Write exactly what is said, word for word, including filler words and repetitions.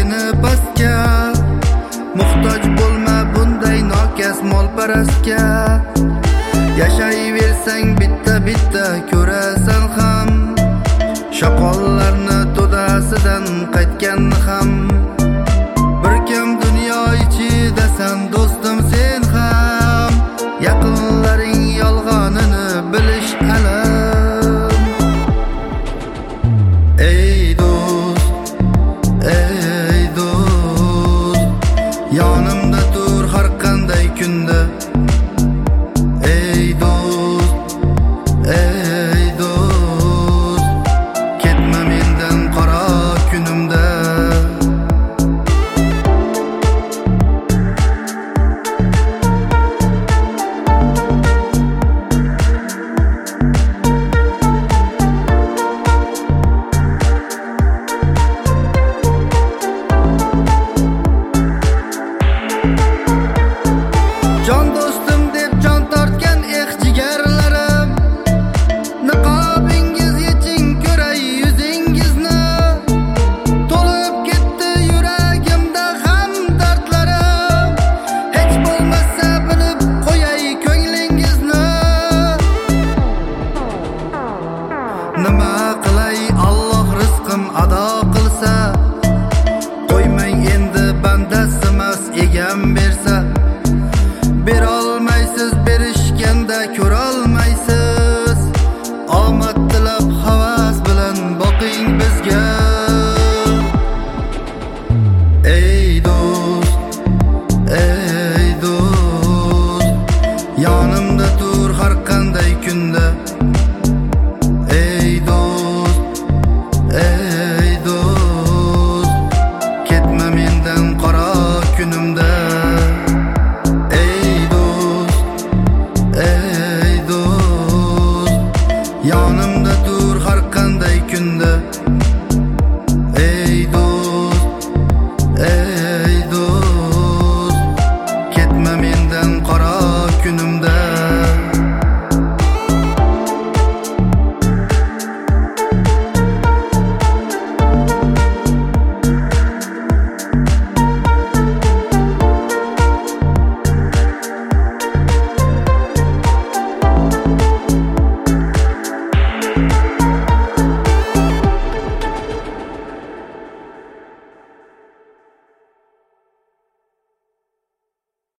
seni pastga. Muhtoj bo'lma bunday nokas molparastga. Yashayversang bitta bitta ko'rasan ham, shoqollarni to'dasidan qaytganni ham. Bir kim dunyo ichidasan do'stim sen ham, yaqinlaring yolg'onini bilish alam. Ey do'st, ey do'st, yonimda tur har qanday kunda.